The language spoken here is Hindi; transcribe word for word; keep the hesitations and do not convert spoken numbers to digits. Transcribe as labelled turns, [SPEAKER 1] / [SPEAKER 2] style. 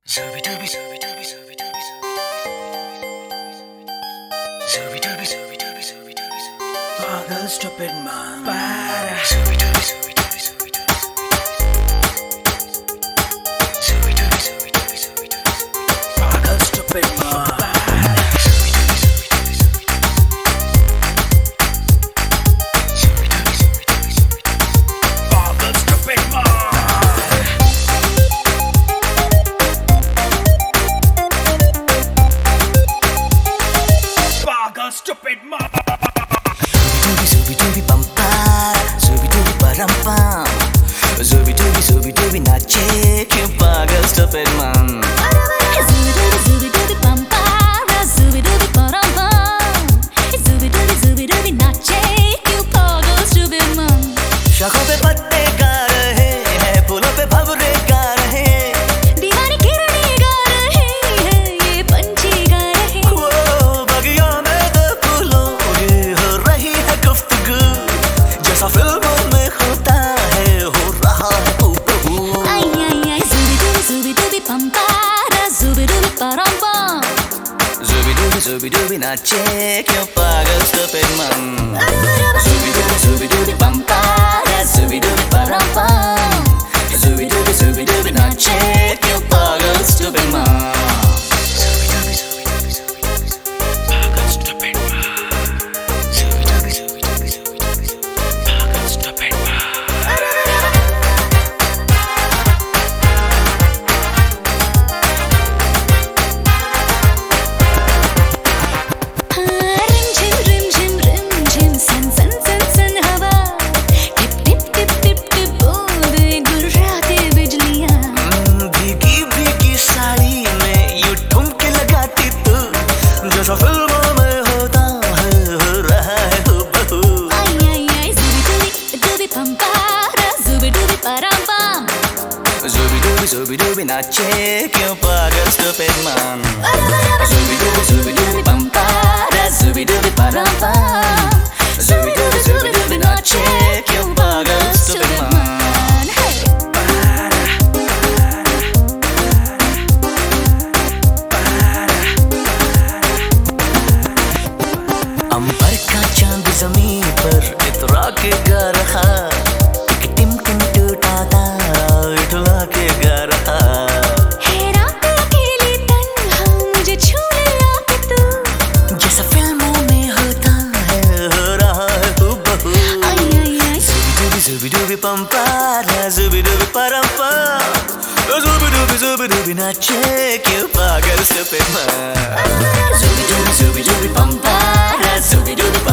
[SPEAKER 1] Zooby dooby zooby dooby zooby dooby zooby dooby zooby dooby zooby dooby zooby
[SPEAKER 2] पागल stupid man
[SPEAKER 1] para zooby dooby zooby dooby zooby dooby zooby dooby zooby dooby zooby dooby
[SPEAKER 2] पागल stupid man
[SPEAKER 1] Stupid man.
[SPEAKER 2] Zooby zooby dooby bum para, zooby dooby param pam, zooby dooby zooby dooby नाचे क्यों पागल stupid man.
[SPEAKER 3] Zooby dooby zooby dooby bum para, zooby dooby param pam, zooby dooby zooby dooby नाचे क्यों पागल stupid man.
[SPEAKER 2] शाखों पे पत्ते गा रहे हैं, फूलों पे भंवरे गा रहे हैं,
[SPEAKER 3] दीवानी किरणें गा रहे हैं, ये पंछी गा रहे हैं.
[SPEAKER 2] वो बगियों में दो फूलों की हो रही है गुफ्तगू, जैसा फिल्मों में होता है हो रहा है हूबहू.
[SPEAKER 3] Ay ay ay, zooby dooby zooby dooby bum para, zooby dooby param pam.
[SPEAKER 2] Zooby dooby zooby dooby नाचे क्यों पागल stupid man. Zooby dooby zooby dooby bum para, zooby dooby param pam, zooby dooby zooby dooby नाचे क्यों पागल stupid man.
[SPEAKER 1] Zooby dooby zooby dooby zooby dooby pagal stupid man. Zooby dooby zooby dooby zooby dooby pagal stupid man.
[SPEAKER 3] Rim झिम rim झिम rim झिम सन सन सन सन हवा, टिप टिप टिप टिप टिप बूंदे गुर्राते बिजलियाँ.
[SPEAKER 2] भीगी भीगी साड़ी में यूं ठुमके लगाती तू, जैसा फिल्मों में होता है हो रहा है हूबहू.
[SPEAKER 3] Ay ay ay, zooby dooby dooby bum para, zooby dooby param pam.
[SPEAKER 2] Zooby dooby zooby dooby नाचे क्यों पागल stupid man. Zooby dooby zooby dooby bum para, zooby dooby param pam, zooby dooby zooby dooby नाचे क्यों पागल stupid man.
[SPEAKER 3] Hey.
[SPEAKER 2] अंबर का चांद जमीन पर इतरा के गा रहा, एक टिम टिम टूटा तारा इतरा के गा रहा.
[SPEAKER 3] है रात अकेली तन्हा, मुझे छूने लाके तू.
[SPEAKER 2] जैसा फिल्मों में होता है हो रहा है हूबहू.
[SPEAKER 3] Ay ay ay,
[SPEAKER 2] Zooby dooby zooby dooby bum para, zooby dooby param pam, zooby dooby zooby dooby नाचे क्यों पागल stupid man. Zooby dooby zooby dooby bum para, zooby dooby